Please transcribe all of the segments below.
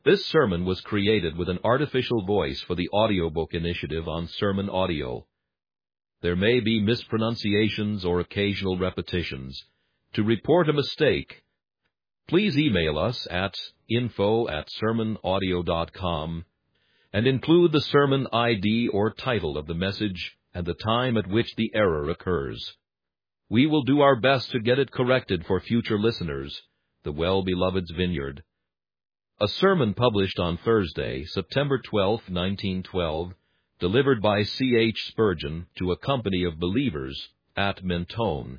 This sermon was created with an artificial voice for the audiobook initiative on Sermon Audio. There may be mispronunciations or occasional repetitions. To report a mistake, please email us at info@sermonaudio.com and include the sermon ID or title of the message and the time at which the error occurs. We will do our best to get it corrected for future listeners, the Well-Beloved's Vineyard. A sermon published on Thursday, September 12, 1912, delivered by C.H. Spurgeon to a company of believers at Mentone.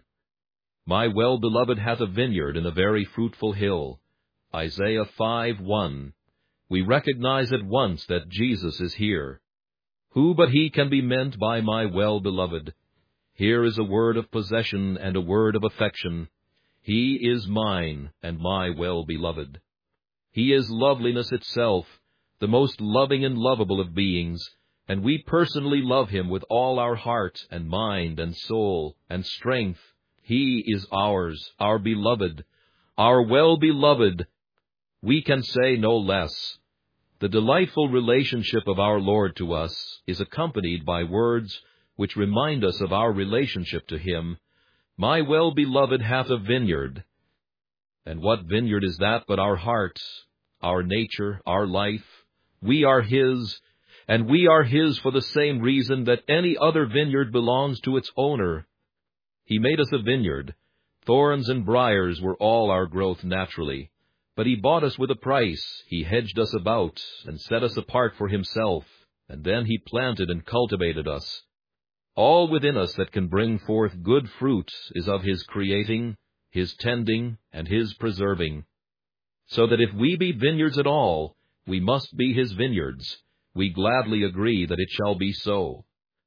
My well-beloved hath a vineyard in a very fruitful hill. Isaiah 5:1. We recognize at once that Jesus is here. Who but he can be meant by my well-beloved? Here is a word of possession and a word of affection. He is mine and my well-beloved. He is loveliness itself, the most loving and lovable of beings, and we personally love him with all our heart and mind and soul and strength. He is ours, our beloved, our well-beloved. We can say no less. The delightful relationship of our Lord to us is accompanied by words which remind us of our relationship to him. My well-beloved hath a vineyard. And what vineyard is that but our heart, our nature, our life? We are his, and we are his for the same reason that any other vineyard belongs to its owner. He made us a vineyard. Thorns and briars were all our growth naturally. But he bought us with a price. He hedged us about and set us apart for himself, and then he planted and cultivated us. All within us that can bring forth good fruit is of his creating, his tending, and his preserving. So that if we be vineyards at all, we must be his vineyards. We gladly agree that it shall be so.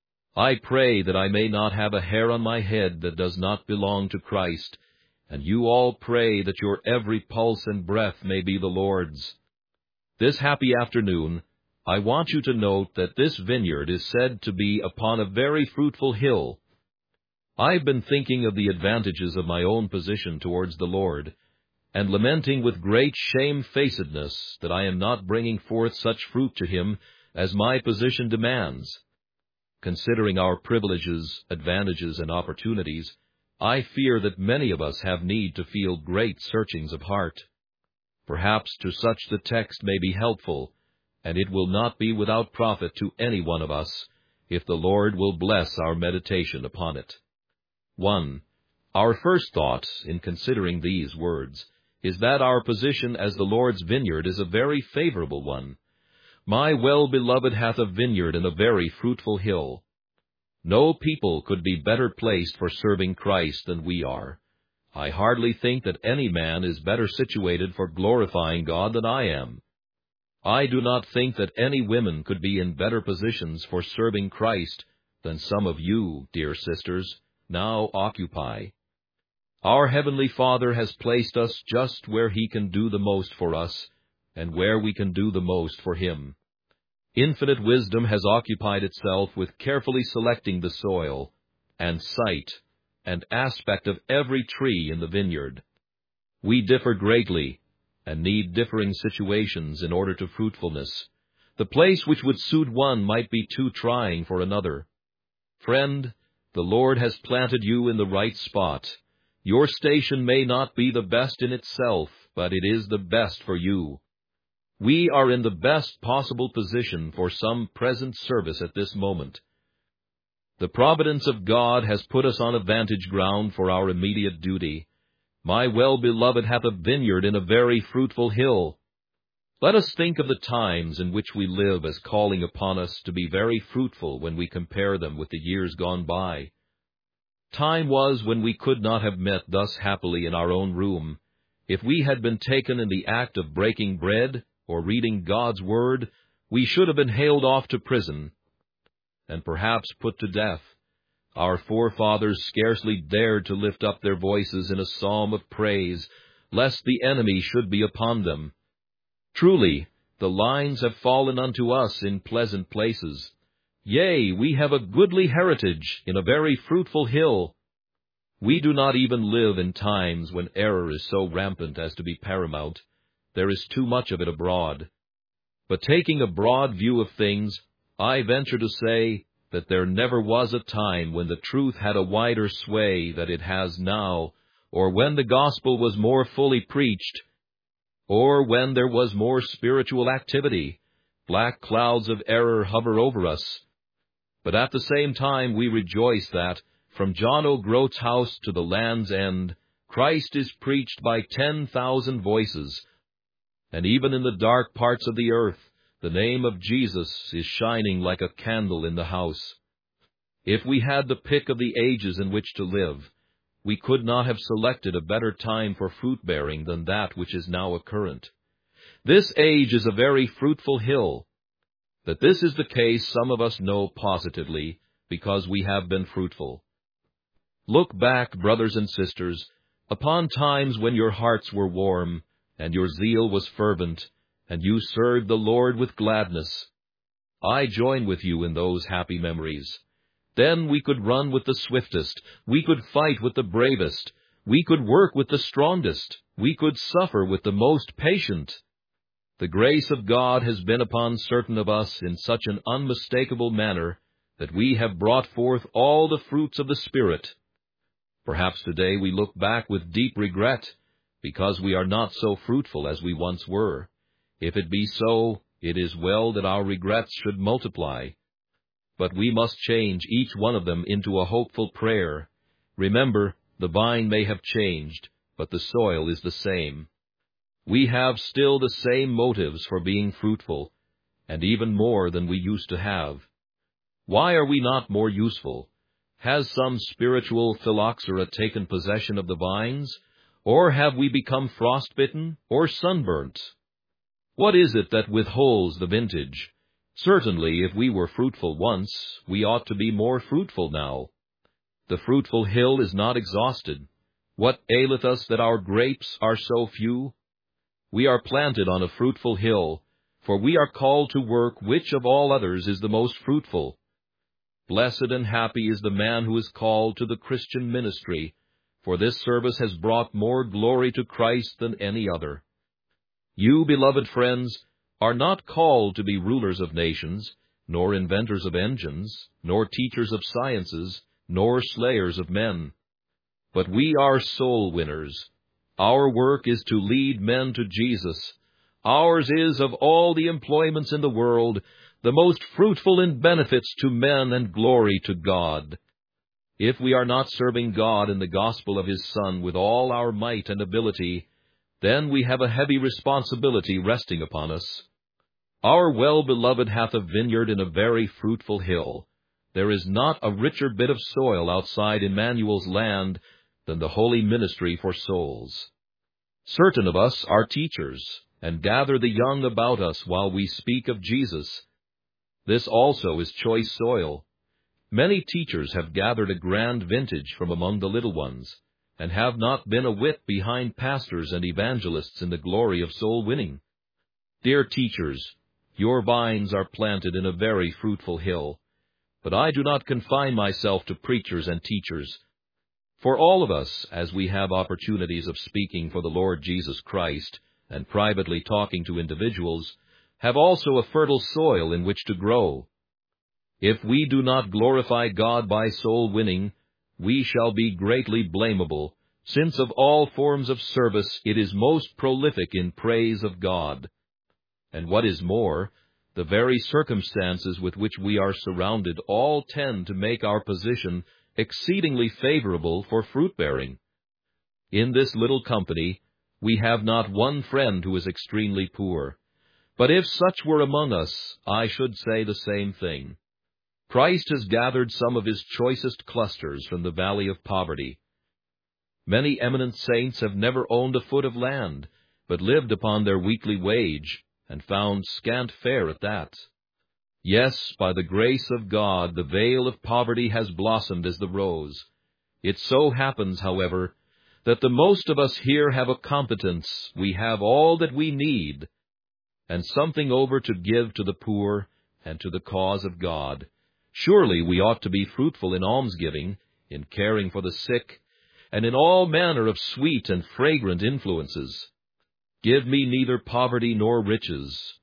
I pray that I may not have a hair on my head that does not belong to Christ, and you all pray that your every pulse and breath may be the Lord's. This happy afternoon, I want you to note that this vineyard is said to be upon a very fruitful hill. I've been thinking of the advantages of my own position towards the Lord, and lamenting with great shamefacedness that I am not bringing forth such fruit to him as my position demands. Considering our privileges, advantages, and opportunities, I fear that many of us have need to feel great searchings of heart. Perhaps to such the text may be helpful, and it will not be without profit to any one of us, if the Lord will bless our meditation upon it. 1. Our first thought in considering these words is that our position as the Lord's vineyard is a very favorable one. My well-beloved hath a vineyard in a very fruitful hill. No people could be better placed for serving Christ than we are. I hardly think that any man is better situated for glorifying God than I am. I do not think that any women could be in better positions for serving Christ than some of you, dear sisters, now occupy. Our Heavenly Father has placed us just where he can do the most for us, and where we can do the most for him. Infinite wisdom has occupied itself with carefully selecting the soil, and site, and aspect of every tree in the vineyard. We differ greatly, and need differing situations in order to fruitfulness. The place which would suit one might be too trying for another. Friend, the Lord has planted you in the right spot. Your station may not be the best in itself, but it is the best for you. We are in the best possible position for some present service at this moment. The providence of God has put us on a vantage ground for our immediate duty. My well-beloved hath a vineyard in a very fruitful hill. Let us think of the times in which we live as calling upon us to be very fruitful when we compare them with the years gone by. Time was when we could not have met thus happily in our own room. If we had been taken in the act of breaking bread or reading God's Word, we should have been haled off to prison, and perhaps put to death. Our forefathers scarcely dared to lift up their voices in a psalm of praise, lest the enemy should be upon them. Truly, the lines have fallen unto us in pleasant places. Yea, we have a goodly heritage in a very fruitful hill. We do not even live in times when error is so rampant as to be paramount. There is too much of it abroad. But taking a broad view of things, I venture to say that there never was a time when the truth had a wider sway than it has now, or when the gospel was more fully preached, or when there was more spiritual activity. Black clouds of error hover over us. But at the same time we rejoice that, from John O'Groat's house to the land's end, Christ is preached by 10,000 voices, and even in the dark parts of the earth, the name of Jesus is shining like a candle in the house. If we had the pick of the ages in which to live, we could not have selected a better time for fruit-bearing than that which is now occurrent. This age is a very fruitful hill. That this is the case some of us know positively, because we have been fruitful. Look back, brothers and sisters, upon times when your hearts were warm, and your zeal was fervent, and you served the Lord with gladness. I join with you in those happy memories. Then we could run with the swiftest, we could fight with the bravest, we could work with the strongest, we could suffer with the most patient. The grace of God has been upon certain of us in such an unmistakable manner that we have brought forth all the fruits of the Spirit. Perhaps today we look back with deep regret, because we are not so fruitful as we once were. If it be so, it is well that our regrets should multiply. But we must change each one of them into a hopeful prayer. Remember, the vine may have changed, but the soil is the same. We have still the same motives for being fruitful, and even more than we used to have. Why are we not more useful? Has some spiritual phylloxera taken possession of the vines, or have we become frostbitten or sunburnt? What is it that withholds the vintage? Certainly, if we were fruitful once, we ought to be more fruitful now. The fruitful hill is not exhausted. What aileth us that our grapes are so few? We are planted on a fruitful hill, for we are called to work which of all others is the most fruitful. Blessed and happy is the man who is called to the Christian ministry, for this service has brought more glory to Christ than any other. You, beloved friends, are not called to be rulers of nations, nor inventors of engines, nor teachers of sciences, nor slayers of men. But we are soul winners. Our work is to lead men to Jesus. Ours is, of all the employments in the world, the most fruitful in benefits to men and glory to God. If we are not serving God in the gospel of His Son with all our might and ability, then we have a heavy responsibility resting upon us. Our well-beloved hath a vineyard in a very fruitful hill. There is not a richer bit of soil outside Emmanuel's land than the holy ministry for souls. Certain of us are teachers, and gather the young about us while we speak of Jesus. This also is choice soil. Many teachers have gathered a grand vintage from among the little ones, and have not been a whit behind pastors and evangelists in the glory of soul winning. Dear teachers, your vines are planted in a very fruitful hill, but I do not confine myself to preachers and teachers. For all of us, as we have opportunities of speaking for the Lord Jesus Christ, and privately talking to individuals, have also a fertile soil in which to grow. If we do not glorify God by soul winning, we shall be greatly blamable, since of all forms of service it is most prolific in praise of God. And what is more, the very circumstances with which we are surrounded all tend to make our position exceedingly favorable for fruit-bearing. In this little company, we have not one friend who is extremely poor. But if such were among us, I should say the same thing. Christ has gathered some of His choicest clusters from the valley of poverty. Many eminent saints have never owned a foot of land, but lived upon their weekly wage, and found scant fare at that. Yes, by the grace of God, the veil of poverty has blossomed as the rose. It so happens, however, that the most of us here have a competence, we have all that we need, and something over to give to the poor and to the cause of God. Surely we ought to be fruitful in almsgiving, in caring for the sick, and in all manner of sweet and fragrant influences. Give me neither poverty nor riches.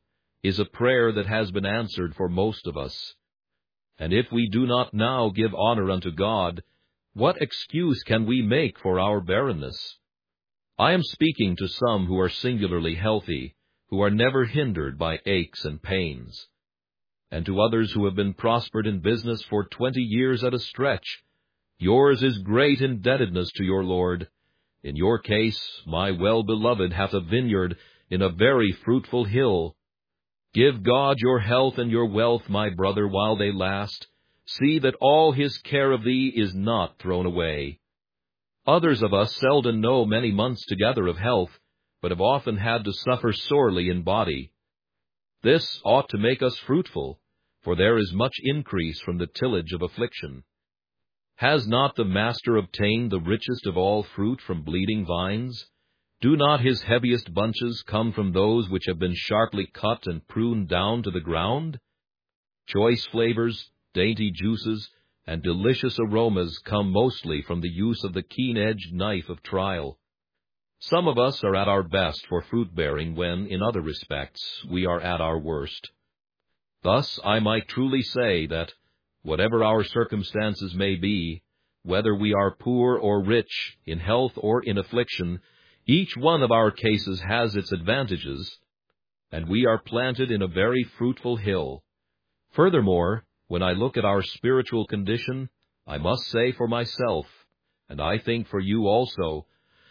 is a prayer that has been answered for most of us. And if we do not now give honor unto God, what excuse can we make for our barrenness? I am speaking to some who are singularly healthy, who are never hindered by aches and pains, and to others who have been prospered in business for 20 years at a stretch. Yours is great indebtedness to your Lord. In your case, my well-beloved hath a vineyard in a very fruitful hill. Give God your health and your wealth, my brother, while they last. See that all his care of thee is not thrown away. Others of us seldom know many months together of health, but have often had to suffer sorely in body. This ought to make us fruitful, for there is much increase from the tillage of affliction. Has not the Master obtained the richest of all fruit from bleeding vines? Do not his heaviest bunches come from those which have been sharply cut and pruned down to the ground? Choice flavors, dainty juices, and delicious aromas come mostly from the use of the keen-edged knife of trial. Some of us are at our best for fruit-bearing when, in other respects, we are at our worst. Thus I might truly say that, whatever our circumstances may be, whether we are poor or rich, in health or in affliction, each one of our cases has its advantages, and we are planted in a very fruitful hill. Furthermore, when I look at our spiritual condition, I must say for myself, and I think for you also,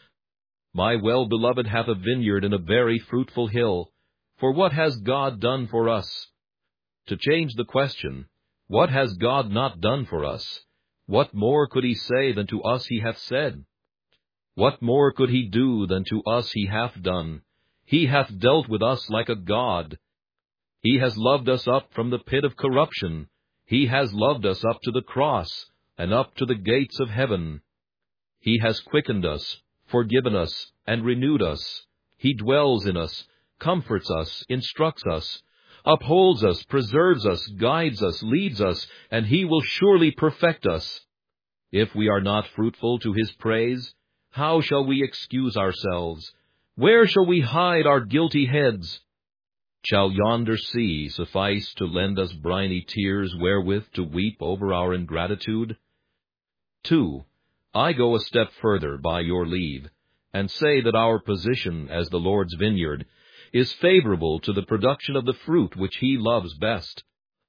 my well-beloved hath a vineyard in a very fruitful hill. For what has God done for us? To change the question, what has God not done for us? What more could he say than to us he hath said? What more could he do than to us he hath done? He hath dealt with us like a God. He has loved us up from the pit of corruption. He has loved us up to the cross, and up to the gates of heaven. He has quickened us, forgiven us, and renewed us. He dwells in us, comforts us, instructs us, upholds us, preserves us, guides us, leads us, and he will surely perfect us. If we are not fruitful to his praise, how shall we excuse ourselves? Where shall we hide our guilty heads? Shall yonder sea suffice to lend us briny tears wherewith to weep over our ingratitude? 2. I go a step further, by your leave, and say that our position as the Lord's vineyard is favorable to the production of the fruit which he loves best.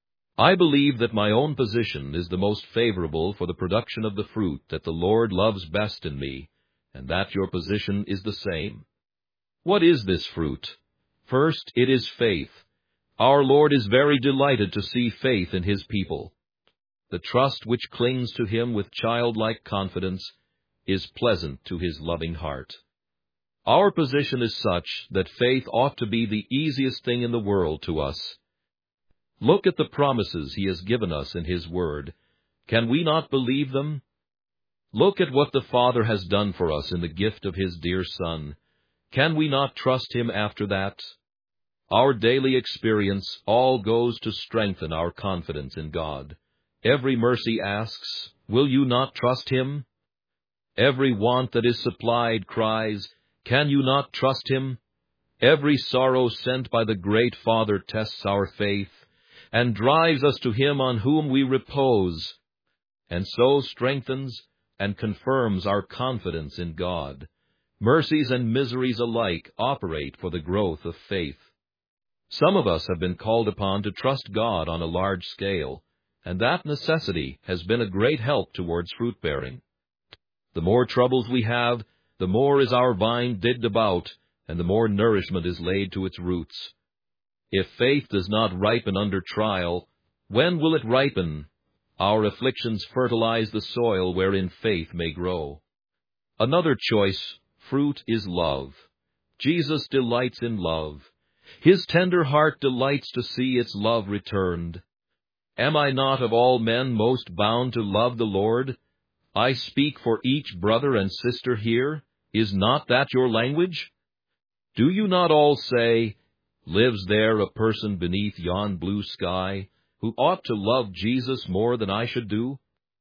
I believe that my own position is the most favorable for the production of the fruit that the Lord loves best in me, and that your position is the same. What is this fruit? First, it is faith. Our Lord is very delighted to see faith in his people. The trust which clings to him with childlike confidence is pleasant to his loving heart. Our position is such that faith ought to be the easiest thing in the world to us. Look at the promises he has given us in his word. Can we not believe them? Look at what the Father has done for us in the gift of his dear Son. Can we not trust him after that? Our daily experience all goes to strengthen our confidence in God. Every mercy asks, will you not trust him? Every want that is supplied cries, can you not trust him? Every sorrow sent by the great Father tests our faith, and drives us to him on whom we repose, and so strengthens and confirms our confidence in God. Mercies and miseries alike operate for the growth of faith. Some of us have been called upon to trust God on a large scale, and that necessity has been a great help towards fruit-bearing. The more troubles we have, the more is our vine digged about, and the more nourishment is laid to its roots. If faith does not ripen under trial, when will it ripen? Our afflictions fertilize the soil wherein faith may grow. Another choice fruit is love. Jesus delights in love. His tender heart delights to see its love returned. Am I not of all men most bound to love the Lord? I speak for each brother and sister here. Is not that your language? Do you not all say, lives there a person beneath yon blue sky who ought to love Jesus more than I should do?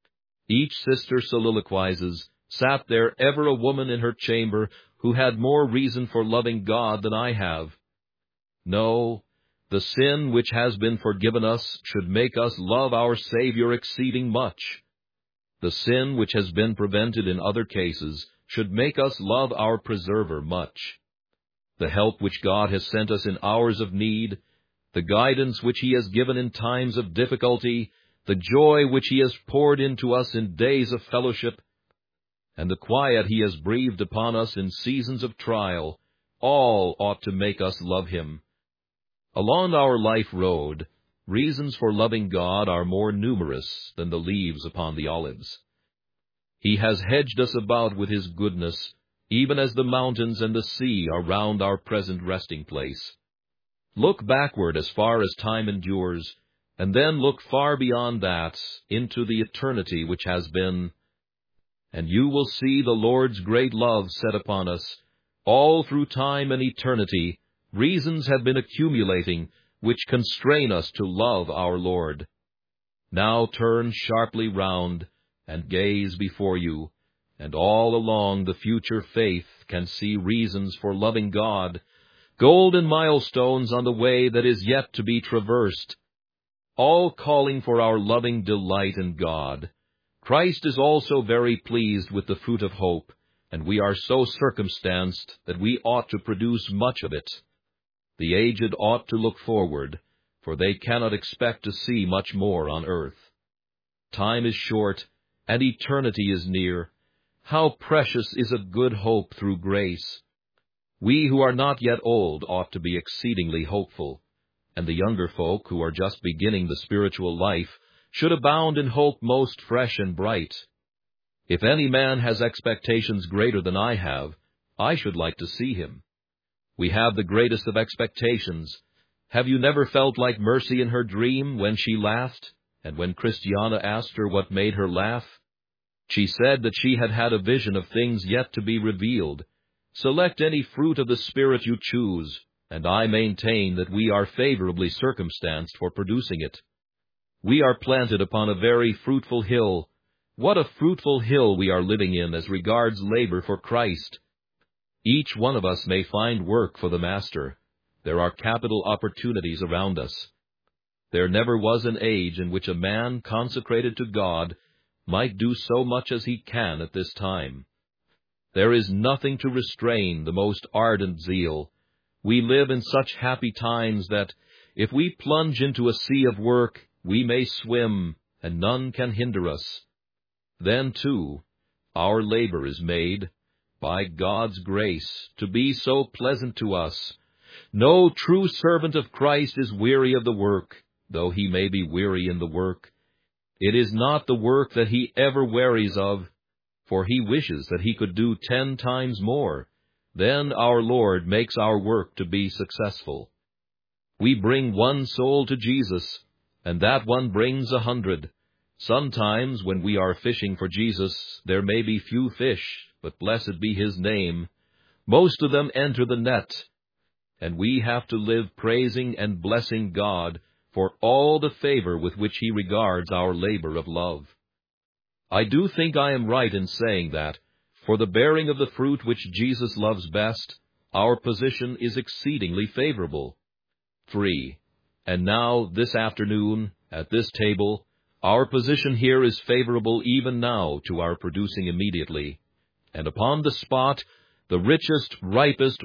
Each sister soliloquizes, sat there ever a woman in her chamber who had more reason for loving God than I have? No, The sin which has been forgiven us should make us love our Savior exceeding much. The sin which has been prevented in other cases should make us love our Preserver much. The help which God has sent us in hours of need, the guidance which He has given in times of difficulty, the joy which He has poured into us in days of fellowship, and the quiet He has breathed upon us in seasons of trial, all ought to make us love Him. Along our life road, reasons for loving God are more numerous than the leaves upon the olives. He has hedged us about with His goodness, even as the mountains and the sea are round our present resting place. Look backward as far as time endures, and then look far beyond that into the eternity which has been, and you will see the Lord's great love set upon us. All through time and eternity, reasons have been accumulating which constrain us to love our Lord. Now turn sharply round and gaze before you, and all along the future faith can see reasons for loving God, golden milestones on the way that is yet to be traversed, all calling for our loving delight in God. Christ is also very pleased with the fruit of hope, and we are so circumstanced that we ought to produce much of it. The aged ought to look forward, for they cannot expect to see much more on earth. Time is short, and eternity is near. How precious is a good hope through grace! We who are not yet old ought to be exceedingly hopeful, and the younger folk who are just beginning the spiritual life should abound in hope most fresh and bright. If any man has expectations greater than I have, I should like to see him. We have the greatest of expectations. Have you never felt like Mercy in her dream when she laughed, and when Christiana asked her what made her laugh? She said that she had had a vision of things yet to be revealed. Select any fruit of the Spirit you choose, and I maintain that we are favorably circumstanced for producing it. We are planted upon a very fruitful hill. What a fruitful hill we are living in as regards labor for Christ! Each one of us may find work for the Master. There are capital opportunities around us. There never was an age in which a man consecrated to God might do so much as he can at this time. There is nothing to restrain the most ardent zeal. We live in such happy times that, if we plunge into a sea of work, we may swim, and none can hinder us. Then, too, our labor is made, by God's grace, to be so pleasant to us. No true servant of Christ is weary of the work, though he may be weary in the work. It is not the work that he ever wearies of, for he wishes that he could do 10 times more. Then our Lord makes our work to be successful. We bring one soul to Jesus, and that one brings 100. Sometimes, when we are fishing for Jesus, there may be few fish, but blessed be His name. Most of them enter the net, and we have to live praising and blessing God for all the favor with which He regards our labor of love. I do think I am right in saying that, for the bearing of the fruit which Jesus loves best, our position is exceedingly favorable. 3. And now, this afternoon, at this table, our position here is favorable even now to our producing immediately, and upon the spot, the richest, ripest,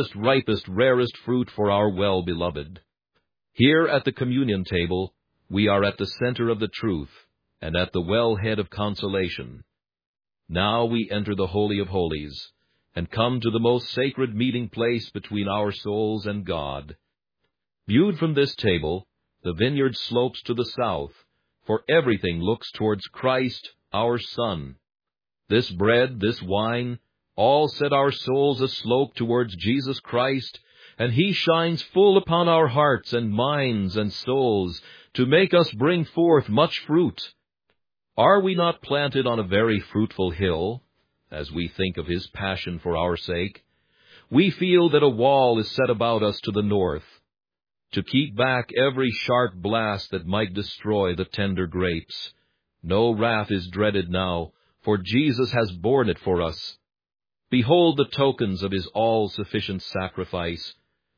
rarest fruit for our well-beloved. Here at the communion table, we are at the center of the truth, and at the well-head of consolation. Now we enter the Holy of Holies, and come to the most sacred meeting place between our souls and God. Viewed from this table, the vineyard slopes to the south, for everything looks towards Christ, our Son. This bread, this wine, all set our souls aslope towards Jesus Christ, and He shines full upon our hearts and minds and souls, to make us bring forth much fruit. Are we not planted on a very fruitful hill, as we think of His passion for our sake? We feel that a wall is set about us to the north, to keep back every sharp blast that might destroy the tender grapes. No wrath is dreaded now, for Jesus has borne it for us. Behold the tokens of His all-sufficient sacrifice.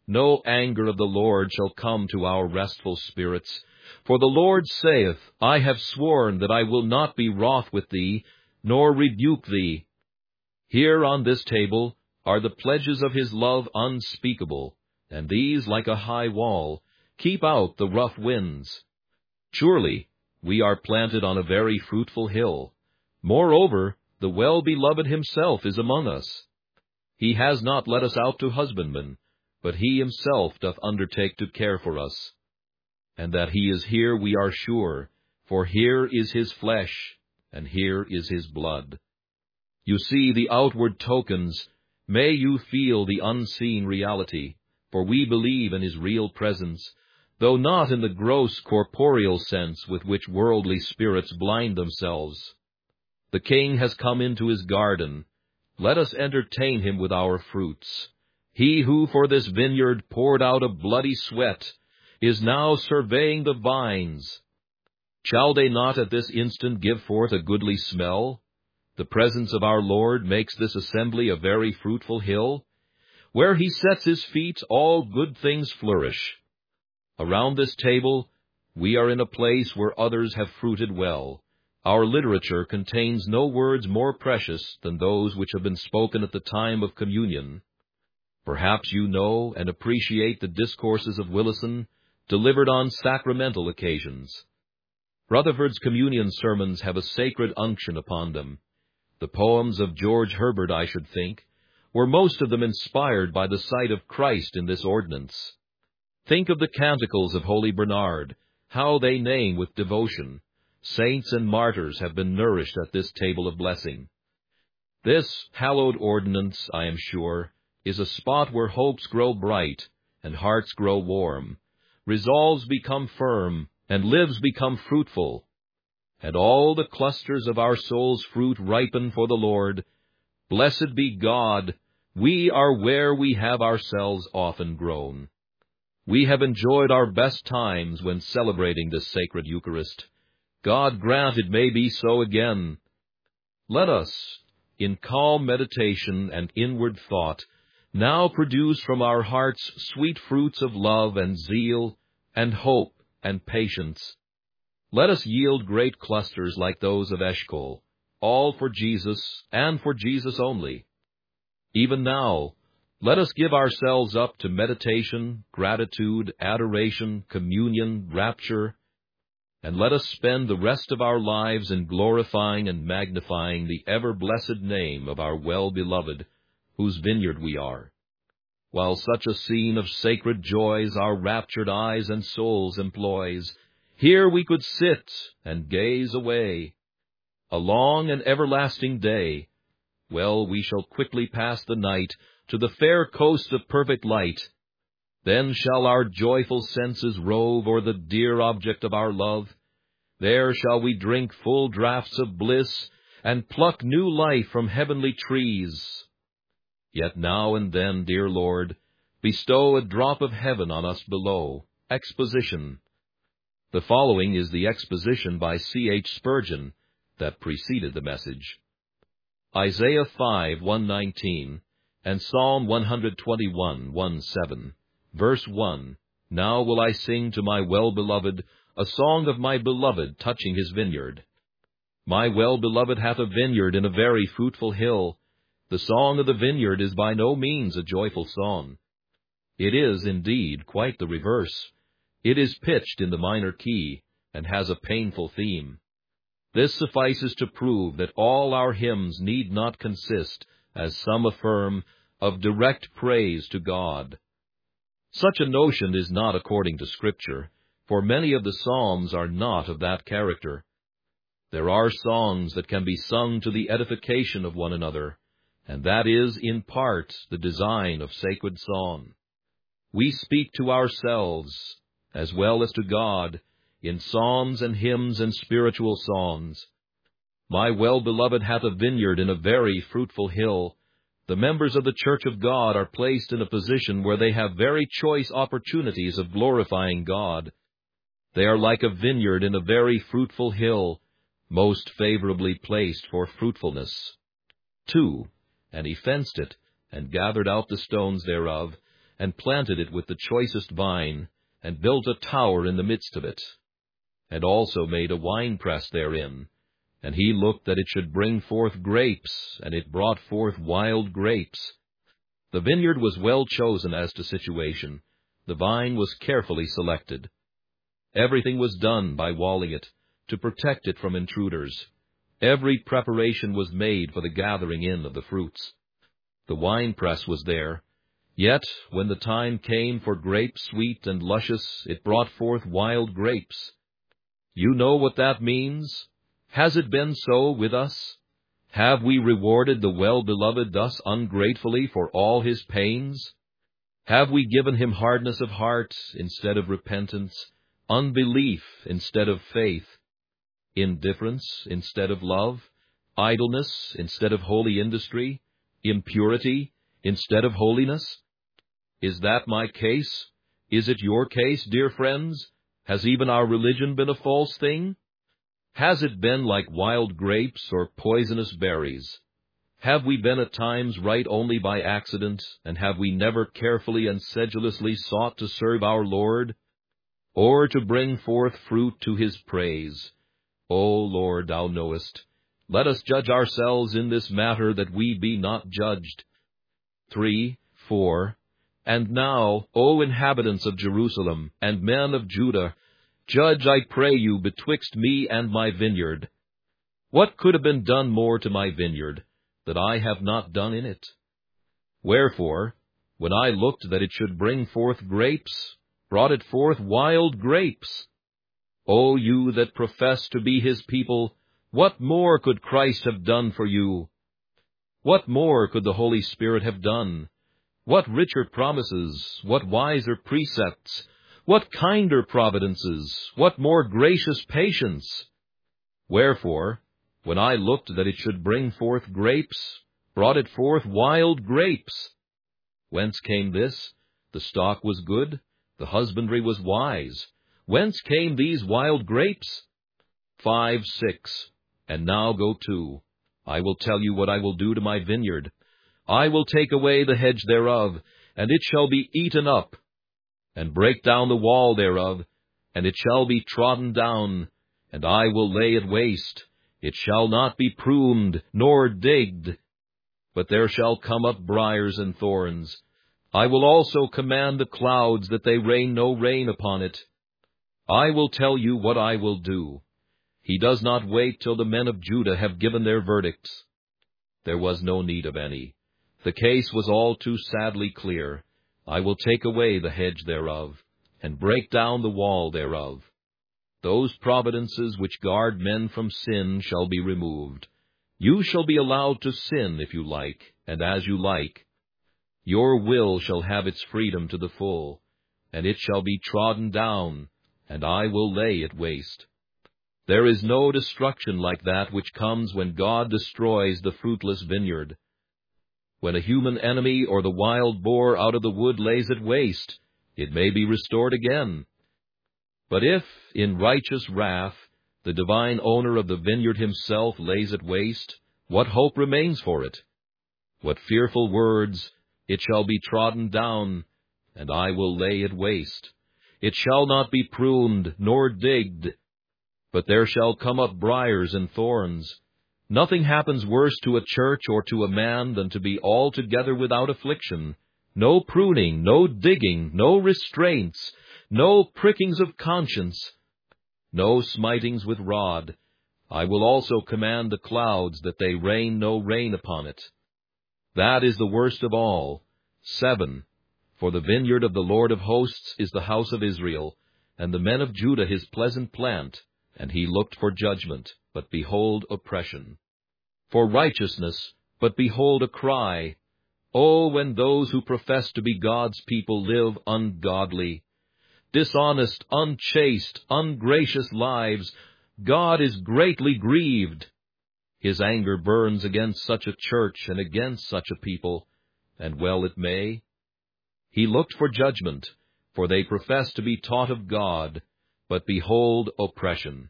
No anger of the Lord shall come to our restful spirits. For the Lord saith, I have sworn that I will not be wroth with thee, nor rebuke thee. Here on this table are the pledges of his love unspeakable, and these, like a high wall, keep out the rough winds. Surely we are planted on a very fruitful hill. Moreover, the well-beloved himself is among us. He has not let us out to husbandmen, but he himself doth undertake to care for us. And that he is here we are sure, for here is his flesh, and here is his blood. You see the outward tokens, may you feel the unseen reality, for we believe in his real presence, though not in the gross corporeal sense with which worldly spirits blind themselves. The King has come into his garden. Let us entertain him with our fruits. He who for this vineyard poured out a bloody sweat is now surveying the vines. Shall they not at this instant give forth a goodly smell? The presence of our Lord makes this assembly a very fruitful hill. Where he sets his feet, all good things flourish. Around this table, we are in a place where others have fruited well. Our literature contains no words more precious than those which have been spoken at the time of communion. Perhaps you know and appreciate the discourses of Willison, delivered on sacramental occasions. Rutherford's communion sermons have a sacred unction upon them. The poems of George Herbert, I should think, were most of them inspired by the sight of Christ in this ordinance. Think of the canticles of Holy Bernard, how they name with devotion. Saints and martyrs have been nourished at this table of blessing. This hallowed ordinance, I am sure, is a spot where hopes grow bright and hearts grow warm, resolves become firm, and lives become fruitful, and all the clusters of our soul's fruit ripen for the Lord. Blessed be God, we are where we have ourselves often grown. We have enjoyed our best times when celebrating this sacred Eucharist. God grant it may be so again. Let us, in calm meditation and inward thought, now produce from our hearts sweet fruits of love and zeal and hope and patience. Let us yield great clusters like those of Eshcol, all for Jesus and for Jesus only. Even now, let us give ourselves up to meditation, gratitude, adoration, communion, rapture, and let us spend the rest of our lives in glorifying and magnifying the ever-blessed name of our well-beloved, whose vineyard we are. While such a scene of sacred joys our raptured eyes and souls employs, here we could sit and gaze away. A long and everlasting day. Well, we shall quickly pass the night to the fair coast of perfect light. Then shall our joyful senses rove o'er the dear object of our love. There shall we drink full draughts of bliss, and pluck new life from heavenly trees. Yet now and then, dear Lord, bestow a drop of heaven on us below. Exposition. The following is the exposition by C.H. Spurgeon that preceded the message. Isaiah 5:119 and Psalm 121:1-7. Verse 1, Now will I sing to my well-beloved a song of my beloved touching his vineyard. My well-beloved hath a vineyard in a very fruitful hill. The song of the vineyard is by no means a joyful song. It is, indeed, quite the reverse. It is pitched in the minor key, and has a painful theme. This suffices to prove that all our hymns need not consist, as some affirm, of direct praise to God. Such a notion is not according to Scripture, for many of the Psalms are not of that character. There are songs that can be sung to the edification of one another, and that is, in part, the design of sacred song. We speak to ourselves, as well as to God, in psalms and hymns and spiritual songs. My well-beloved hath a vineyard in a very fruitful hill. The members of the Church of God are placed in a position where they have very choice opportunities of glorifying God. They are like a vineyard in a very fruitful hill, most favorably placed for fruitfulness. 2. And he fenced it, and gathered out the stones thereof, and planted it with the choicest vine, and built a tower in the midst of it, and also made a winepress therein. And he looked that it should bring forth grapes, and it brought forth wild grapes. The vineyard was well chosen as to situation. The vine was carefully selected. Everything was done by walling it, to protect it from intruders. Every preparation was made for the gathering in of the fruits. The winepress was there. Yet, when the time came for grapes sweet and luscious, it brought forth wild grapes. You know what that means? Has it been so with us? Have we rewarded the well-beloved thus ungratefully for all his pains? Have we given him hardness of heart instead of repentance, unbelief instead of faith, indifference instead of love, idleness instead of holy industry, impurity instead of holiness? Is that my case? Is it your case, dear friends? Has even our religion been a false thing? Has it been like wild grapes or poisonous berries? Have we been at times right only by accident, and have we never carefully and sedulously sought to serve our Lord, or to bring forth fruit to his praise? O Lord, thou knowest. Let us judge ourselves in this matter, that we be not judged. 3, 4. And now, O inhabitants of Jerusalem, and men of Judah, judge, I pray you, betwixt me and my vineyard. What could have been done more to my vineyard, that I have not done in it? Wherefore, when I looked that it should bring forth grapes, brought it forth wild grapes. O you that profess to be his people, what more could Christ have done for you? What more could the Holy Spirit have done? What richer promises, what wiser precepts, what kinder providences, what more gracious patience? Wherefore, when I looked that it should bring forth grapes, brought it forth wild grapes. Whence came this? The stock was good, the husbandry was wise. Whence came these wild grapes? 5, 6. And now go to. I will tell you what I will do to my vineyard. I will take away the hedge thereof, and it shall be eaten up, and break down the wall thereof, and it shall be trodden down, and I will lay it waste. It shall not be pruned, nor digged, but there shall come up briars and thorns. I will also command the clouds that they rain no rain upon it. I will tell you what I will do. He does not wait till the men of Judah have given their verdicts. There was no need of any. The case was all too sadly clear. I will take away the hedge thereof, and break down the wall thereof. Those providences which guard men from sin shall be removed. You shall be allowed to sin if you like, and as you like. Your will shall have its freedom to the full, and it shall be trodden down, and I will lay it waste. There is no destruction like that which comes when God destroys the fruitless vineyard. When a human enemy or the wild boar out of the wood lays it waste, it may be restored again. But if, in righteous wrath, the divine owner of the vineyard himself lays it waste, what hope remains for it? What fearful words, "It shall be trodden down, and I will lay it waste. It shall not be pruned, nor digged, but there shall come up briars and thorns." Nothing happens worse to a church or to a man than to be altogether without affliction. No pruning, no digging, no restraints, no prickings of conscience, no smitings with rod. I will also command the clouds that they rain no rain upon it. That is the worst of all. 7. For the vineyard of the Lord of hosts is the house of Israel, and the men of Judah his pleasant plant, and he looked for judgment, but behold oppression. For righteousness, but behold a cry. Oh, when those who profess to be God's people live ungodly, dishonest, unchaste, ungracious lives, God is greatly grieved. His anger burns against such a church and against such a people, and well it may. He looked for judgment, for they profess to be taught of God, but behold oppression.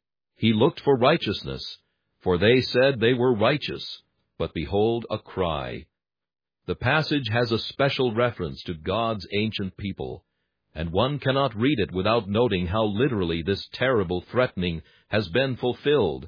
He looked for righteousness, for they said they were righteous, but behold a cry. The passage has a special reference to God's ancient people, and one cannot read it without noting how literally this terrible threatening has been fulfilled.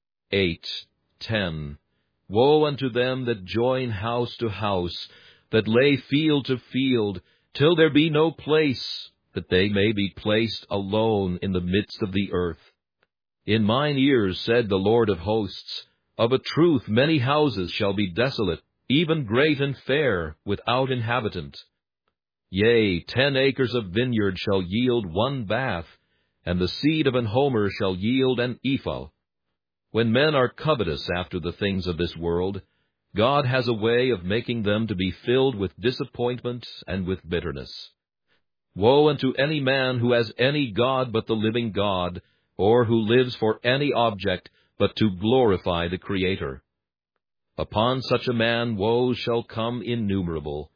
8:10. Woe unto them that join house to house, that lay field to field, till there be no place, that they may be placed alone in the midst of the earth. In mine ears said the Lord of hosts, Of a truth many houses shall be desolate, even great and fair, without inhabitant. Yea, 10 acres of vineyard shall yield 1 bath, and the seed of an homer shall yield an ephah. When men are covetous after the things of this world, God has a way of making them to be filled with disappointment and with bitterness. Woe unto any man who has any god but the living God, or who lives for any object but to glorify the Creator. Upon such a man woes shall come innumerable.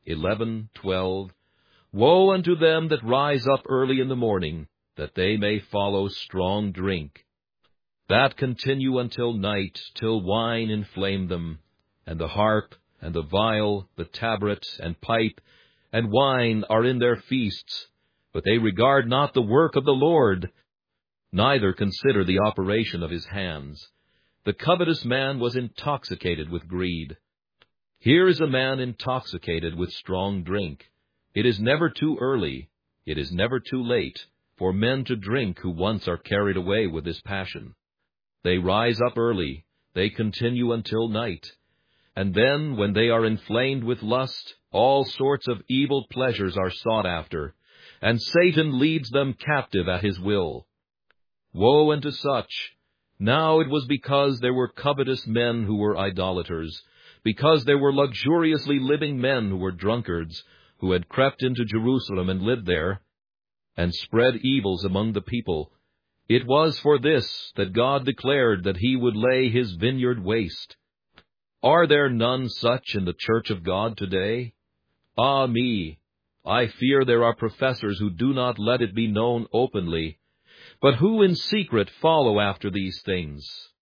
11:12. Woe unto them that rise up early in the morning, that they may follow strong drink, that continue until night, till wine inflame them, and the harp, and the viol, the tabret, and pipe, and wine are in their feasts, but they regard not the work of the Lord, neither consider the operation of his hands. The covetous man was intoxicated with greed. Here is a man intoxicated with strong drink. It is never too early, it is never too late, for men to drink who once are carried away with this passion. They rise up early, they continue until night, and then, when they are inflamed with lust, all sorts of evil pleasures are sought after, and Satan leads them captive at his will. Woe unto such! Now it was because there were covetous men who were idolaters, because there were luxuriously living men who were drunkards, who had crept into Jerusalem and lived there, and spread evils among the people. It was for this that God declared that he would lay his vineyard waste. Are there none such in the church of God today? Ah me! I fear there are professors who do not let it be known openly, but who in secret follow after these things.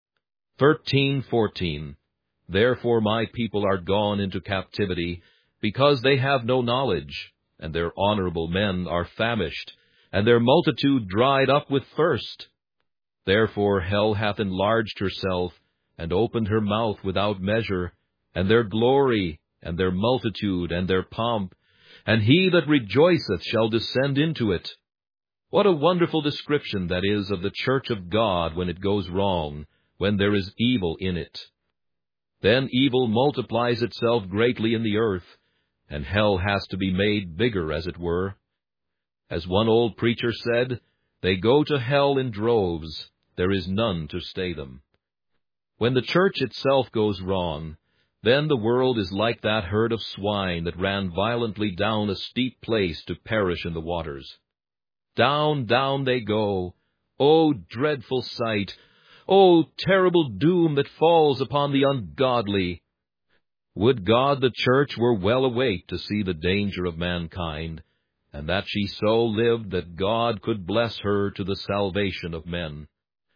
13:14. Therefore my people are gone into captivity, because they have no knowledge, and their honorable men are famished, and their multitude dried up with thirst. Therefore hell hath enlarged herself, and opened her mouth without measure, and their glory, and their multitude, and their pomp, and he that rejoiceth shall descend into it. What a wonderful description that is of the church of God when it goes wrong, when there is evil in it. Then evil multiplies itself greatly in the earth, and hell has to be made bigger, as it were. As one old preacher said, they go to hell in droves, there is none to stay them. When the church itself goes wrong, then the world is like that herd of swine that ran violently down a steep place to perish in the waters. Down, down they go. O dreadful sight! O terrible doom that falls upon the ungodly! Would God the church were well awake to see the danger of mankind, and that she so lived that God could bless her to the salvation of men.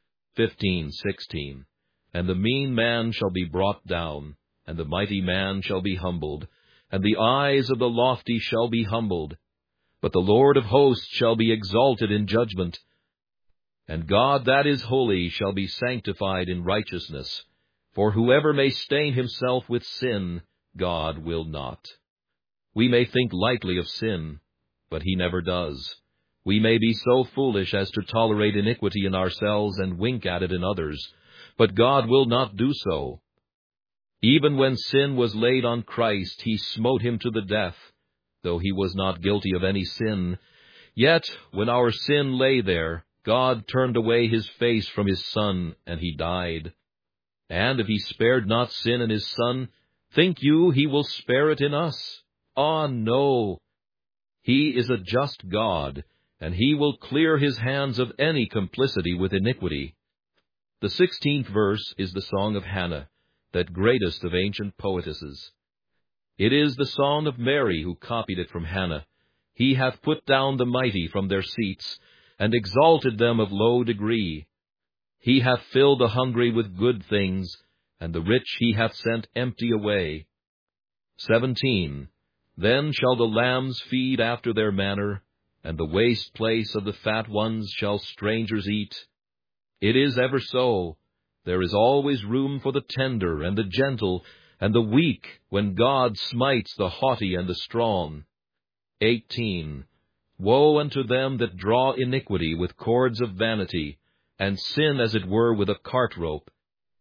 15:16. And the mean man shall be brought down, and the mighty man shall be humbled, and the eyes of the lofty shall be humbled. But the Lord of hosts shall be exalted in judgment, and God that is holy shall be sanctified in righteousness. For whoever may stain himself with sin, God will not. We may think lightly of sin, but he never does. We may be so foolish as to tolerate iniquity in ourselves and wink at it in others, but God will not do so. Even when sin was laid on Christ, he smote him to the death, though he was not guilty of any sin. Yet, when our sin lay there, God turned away his face from his Son, and he died. And if he spared not sin in his Son, think you he will spare it in us? Ah, no! He is a just God, and he will clear his hands of any complicity with iniquity. The 16th verse is the song of Hannah, that greatest of ancient poetesses. It is the song of Mary who copied it from Hannah. He hath put down the mighty from their seats, and exalted them of low degree. He hath filled the hungry with good things, and the rich he hath sent empty away. 17. Then shall the lambs feed after their manner, and the waste place of the fat ones shall strangers eat. It is ever so. There is always room for the tender and the gentle and the weak when God smites the haughty and the strong. 18. Woe unto them that draw iniquity with cords of vanity, and sin as it were with a cart rope.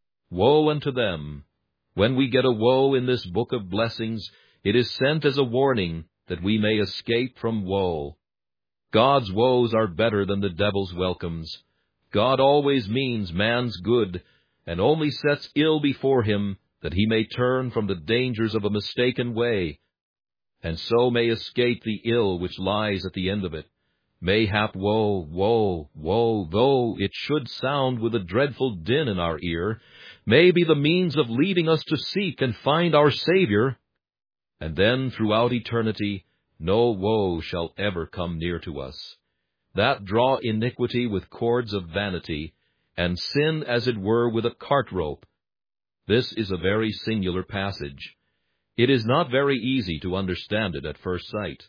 Woe unto them! When we get a woe in this book of blessings, it is sent as a warning that we may escape from woe. God's woes are better than the devil's welcomes. God always means man's good, and only sets ill before him that he may turn from the dangers of a mistaken way, and so may escape the ill which lies at the end of it. Mayhap woe, woe, woe, though it should sound with a dreadful din in our ear, may be the means of leading us to seek and find our Savior, and then throughout eternity no woe shall ever come near to us, that draw iniquity with cords of vanity, and sin as it were with a cart rope. This is a very singular passage. It is not very easy to understand it at first sight.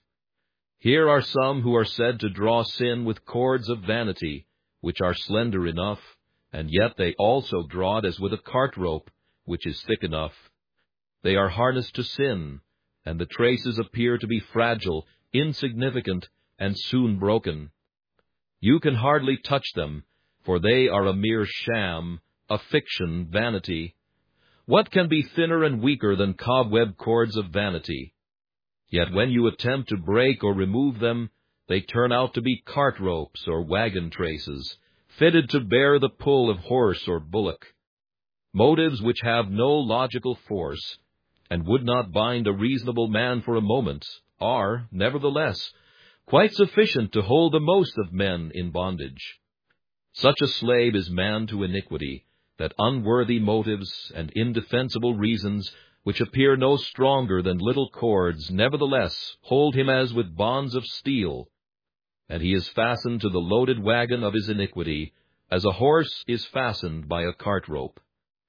Here are some who are said to draw sin with cords of vanity, which are slender enough, and yet they also draw it as with a cart rope, which is thick enough. They are harnessed to sin, and the traces appear to be fragile, insignificant, and soon broken. You can hardly touch them, for they are a mere sham, a fiction, vanity. What can be thinner and weaker than cobweb cords of vanity? Yet when you attempt to break or remove them, they turn out to be cart ropes or wagon traces, fitted to bear the pull of horse or bullock. Motives which have no logical force, and would not bind a reasonable man for a moment, are, nevertheless, quite sufficient to hold the most of men in bondage. Such a slave is man to iniquity, that unworthy motives and indefensible reasons, which appear no stronger than little cords, nevertheless hold him as with bonds of steel, and he is fastened to the loaded wagon of his iniquity, as a horse is fastened by a cart rope.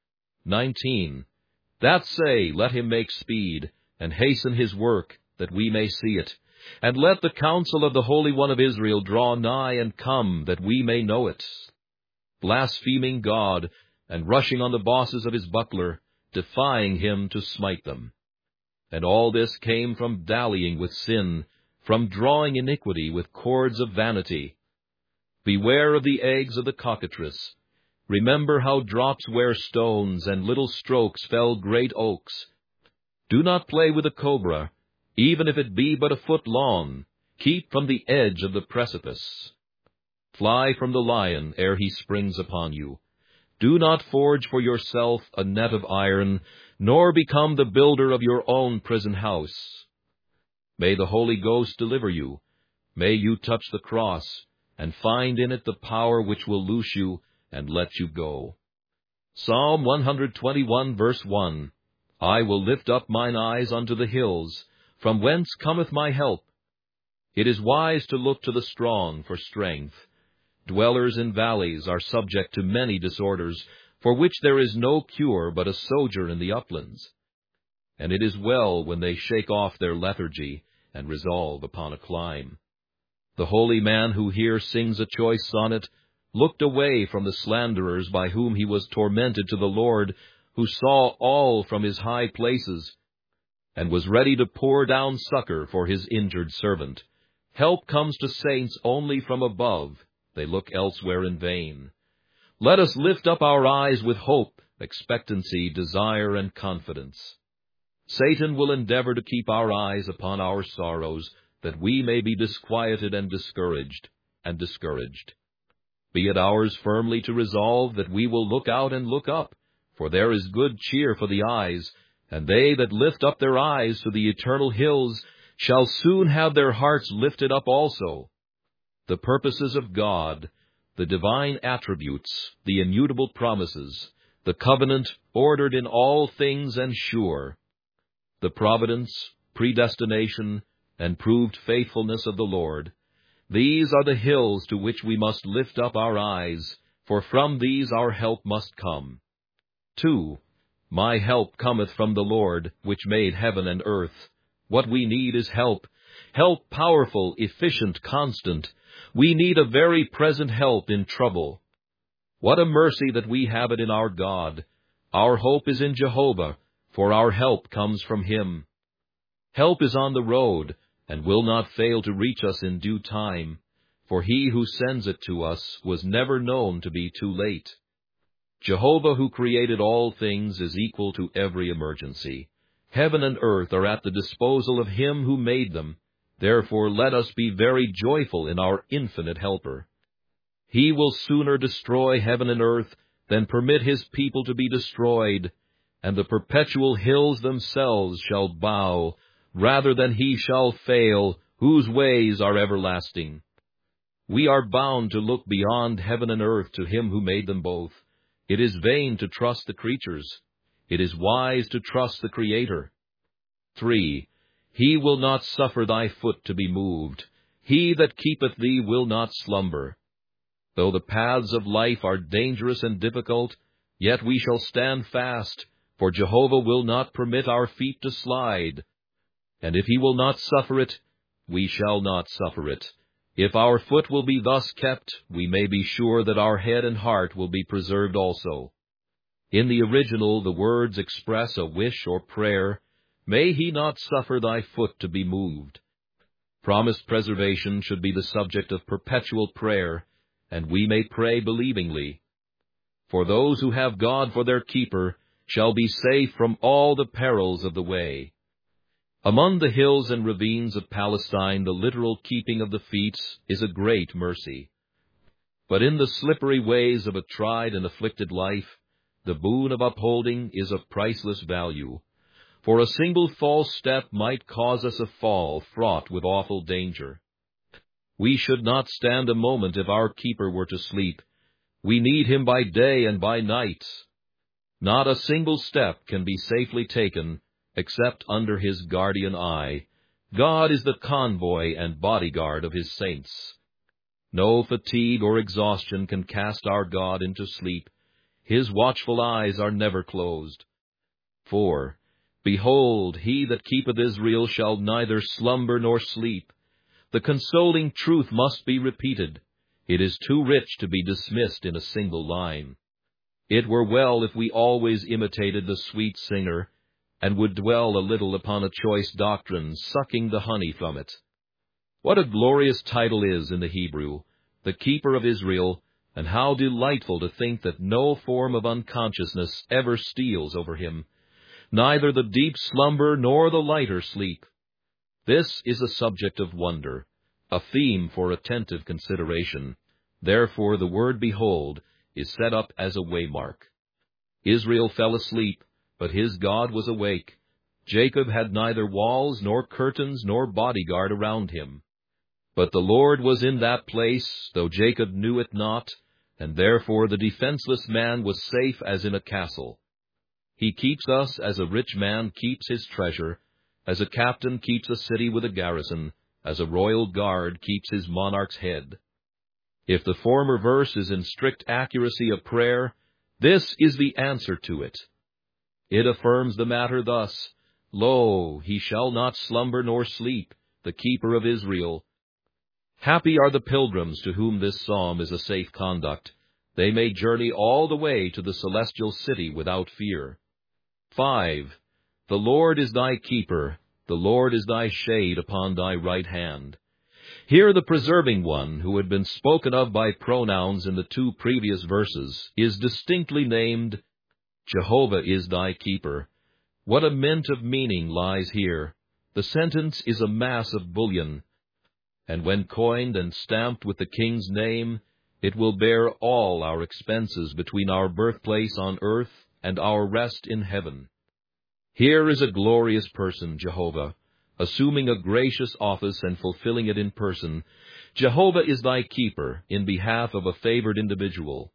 19. That say, let him make speed, and hasten his work, that we may see it. And let the counsel of the Holy One of Israel draw nigh and come, that we may know it. Blaspheming God, and rushing on the bosses of his buckler, defying him to smite them. And all this came from dallying with sin, from drawing iniquity with cords of vanity. Beware of the eggs of the cockatrice. Remember how drops wear stones, and little strokes fell great oaks. Do not play with a cobra, even if it be but a foot long. Keep from the edge of the precipice. Fly from the lion ere he springs upon you. Do not forge for yourself a net of iron, nor become the builder of your own prison house. May the Holy Ghost deliver you. May you touch the cross, and find in it the power which will loose you and let you go. Psalm 121, verse 1. I will lift up mine eyes unto the hills, from whence cometh my help. It is wise to look to the strong for strength. Dwellers in valleys are subject to many disorders, for which there is no cure but a sojourn in the uplands. And it is well when they shake off their lethargy, and resolve upon a climb. The holy man who here sings a choice sonnet looked away from the slanderers by whom he was tormented to the Lord, who saw all from his high places, and was ready to pour down succor for his injured servant. Help comes to saints only from above. They look elsewhere in vain. Let us lift up our eyes with hope, expectancy, desire, and confidence. Satan will endeavor to keep our eyes upon our sorrows, that we may be disquieted and discouraged. Be it ours firmly to resolve that we will look out and look up, for there is good cheer for the eyes, and they that lift up their eyes to the eternal hills shall soon have their hearts lifted up also. The purposes of God, the divine attributes, the immutable promises, the covenant ordered in all things and sure, the providence, predestination, and proved faithfulness of the Lord, these are the hills to which we must lift up our eyes, for from these our help must come. 2. My help cometh from the Lord, which made heaven and earth. What we need is help. Help powerful, efficient, constant. We need a very present help in trouble. What a mercy that we have it in our God. Our hope is in Jehovah, for our help comes from Him. Help is on the road, and will not fail to reach us in due time, for He who sends it to us was never known to be too late. Jehovah, who created all things, is equal to every emergency. Heaven and earth are at the disposal of Him who made them. Therefore let us be very joyful in our infinite Helper. He will sooner destroy heaven and earth than permit His people to be destroyed, and the perpetual hills themselves shall bow, rather than He shall fail, whose ways are everlasting. We are bound to look beyond heaven and earth to Him who made them both. It is vain to trust the creatures. It is wise to trust the Creator. 3. He will not suffer thy foot to be moved. He that keepeth thee will not slumber. Though the paths of life are dangerous and difficult, yet we shall stand fast, for Jehovah will not permit our feet to slide. And if He will not suffer it, we shall not suffer it. If our foot will be thus kept, we may be sure that our head and heart will be preserved also. In the original, the words express a wish or prayer, "May He not suffer thy foot to be moved." Promised preservation should be the subject of perpetual prayer, and we may pray believingly. For those who have God for their keeper shall be safe from all the perils of the way. Among the hills and ravines of Palestine, the literal keeping of the feet is a great mercy. But in the slippery ways of a tried and afflicted life, the boon of upholding is of priceless value. For a single false step might cause us a fall fraught with awful danger. We should not stand a moment if our keeper were to sleep. We need him by day and by night. Not a single step can be safely taken except under his guardian eye. God is the convoy and bodyguard of his saints. No fatigue or exhaustion can cast our God into sleep. His watchful eyes are never closed. 4. Behold, he that keepeth Israel shall neither slumber nor sleep. The consoling truth must be repeated. It is too rich to be dismissed in a single line. It were well if we always imitated the sweet singer, and would dwell a little upon a choice doctrine, sucking the honey from it. What a glorious title is in the Hebrew, the keeper of Israel, and how delightful to think that no form of unconsciousness ever steals over him, neither the deep slumber nor the lighter sleep. This is a subject of wonder, a theme for attentive consideration. Therefore the word behold is set up as a waymark. Israel fell asleep, but his God was awake. Jacob had neither walls nor curtains nor bodyguard around him. But the Lord was in that place, though Jacob knew it not, and therefore the defenseless man was safe as in a castle. He keeps us as a rich man keeps his treasure, as a captain keeps a city with a garrison, as a royal guard keeps his monarch's head. If the former verse is in strict accuracy of prayer, this is the answer to it. It affirms the matter thus, Lo, he shall not slumber nor sleep, the keeper of Israel. Happy are the pilgrims to whom this psalm is a safe conduct. They may journey all the way to the celestial city without fear. 5. The Lord is thy keeper, the Lord is thy shade upon thy right hand. Here the preserving one, who had been spoken of by pronouns in the 2 previous verses, is distinctly named, Jehovah is thy keeper. What a mint of meaning lies here. The sentence is a mass of bullion, and when coined and stamped with the king's name, it will bear all our expenses between our birthplace on earth and our rest in heaven. Here is a glorious person, Jehovah, assuming a gracious office and fulfilling it in person. Jehovah is thy keeper in behalf of a favored individual,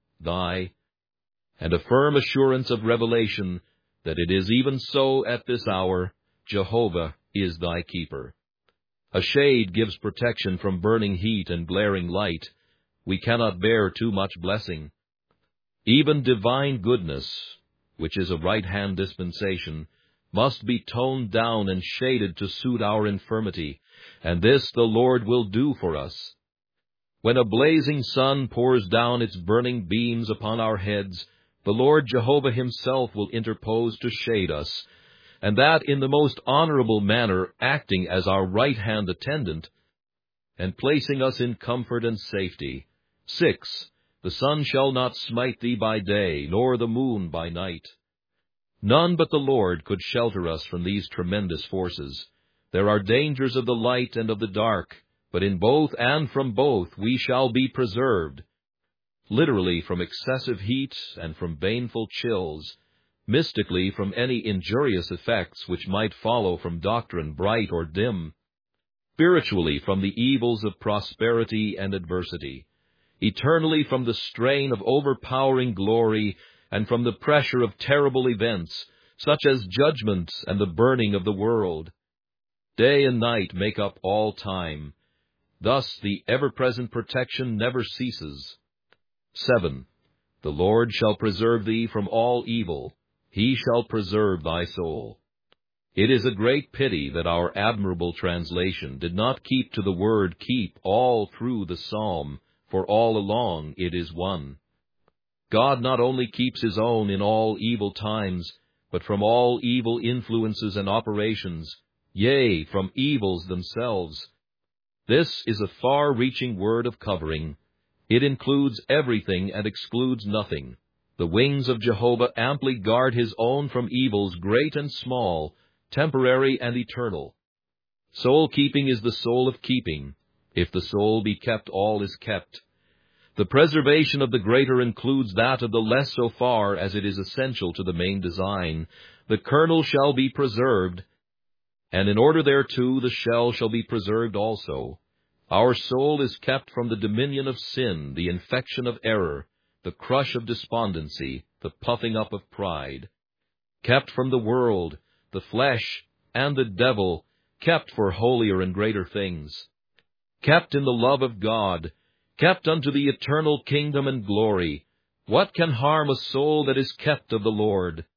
and a firm assurance of revelation that it is even so at this hour, Jehovah is thy keeper. A shade gives protection from burning heat and glaring light. We cannot bear too much blessing. Even divine goodness, which is a right-hand dispensation, must be toned down and shaded to suit our infirmity, and this the Lord will do for us. When a blazing sun pours down its burning beams upon our heads, the Lord Jehovah himself will interpose to shade us, and that in the most honorable manner, acting as our right-hand attendant, and placing us in comfort and safety. 6. The sun shall not smite thee by day, nor the moon by night. None but the Lord could shelter us from these tremendous forces. There are dangers of the light and of the dark, but in both and from both we shall be preserved. Literally from excessive heat and from baneful chills, mystically from any injurious effects which might follow from doctrine bright or dim, spiritually from the evils of prosperity and adversity, eternally from the strain of overpowering glory and from the pressure of terrible events, such as judgment and the burning of the world. Day and night make up all time. Thus the ever-present protection never ceases. 7. The Lord shall preserve thee from all evil. He shall preserve thy soul. It is a great pity that our admirable translation did not keep to the word keep all through the psalm, for all along it is one. God not only keeps his own in all evil times, but from all evil influences and operations, yea, from evils themselves. This is a far-reaching word of covering. It includes everything and excludes nothing. The wings of Jehovah amply guard his own from evils great and small, temporary and eternal. Soul-keeping is the soul of keeping. If the soul be kept, all is kept. The preservation of the greater includes that of the less so far as it is essential to the main design. The kernel shall be preserved, and in order thereto the shell shall be preserved also. Our soul is kept from the dominion of sin, the infection of error, the crush of despondency, the puffing up of pride. Kept from the world, the flesh, and the devil, kept for holier and greater things. Kept in the love of God, kept unto the eternal kingdom and glory. What can harm a soul that is kept of the Lord?